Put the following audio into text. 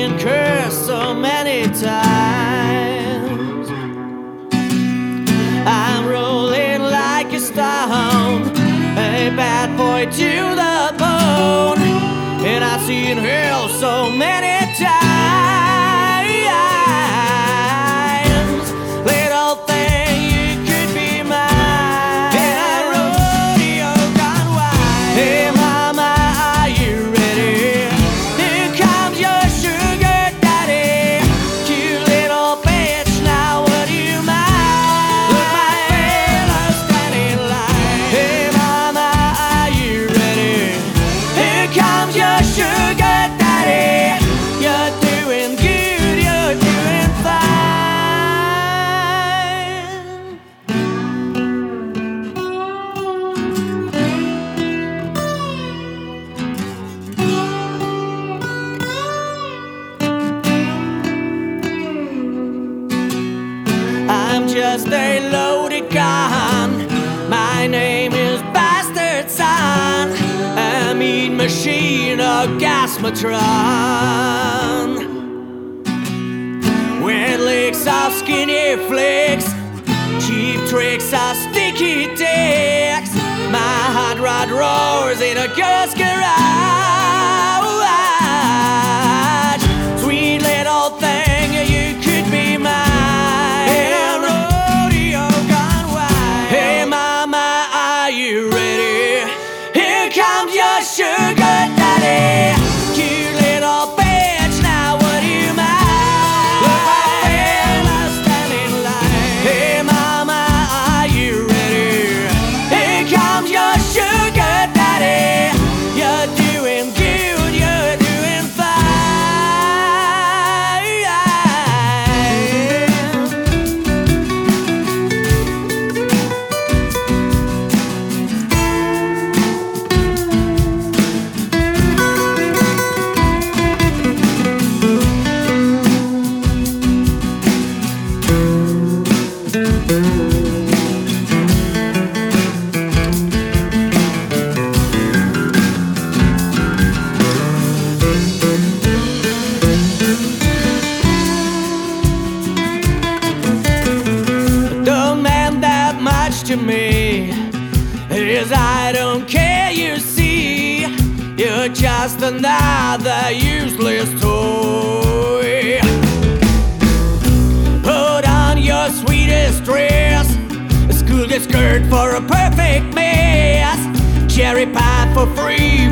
been cursed so many times. I'm rolling like a stone, a bad boy to the bone, and I've seen hell so many times. Little thing, you could be mine. In a rodeo gone wild. Hey mama, are you ready? Here comes your sugar daddy. Cute little bitch, now what do you mind? Look, my fella's standing line. Hey mama, are you ready? Here comes your sugar daddy. You're doing good, you're doing fine. I'm just a loaded gun. My name is Bastard Son. A mean machine, a gasmatron. Weird licks of skinny flicks, cheap tricks of sticky dicks. My hot rod roars in a girl's garage. Sweet little thing, you could be mine. In a rodeo gone wild. Hey mama, are you ready? Here comes your sugar daddy. Cute little bitch, now what do you mind? Look, my fella's standing line. Hey mama, are you ready? Here comes your sugar daddy. You're doing good, you're doing fine. Don't mean that much to me, is I don't care, you see. You're just another useless toy. Put on your sweetest dress, a school skirt for a perfect mess, cherry pie for free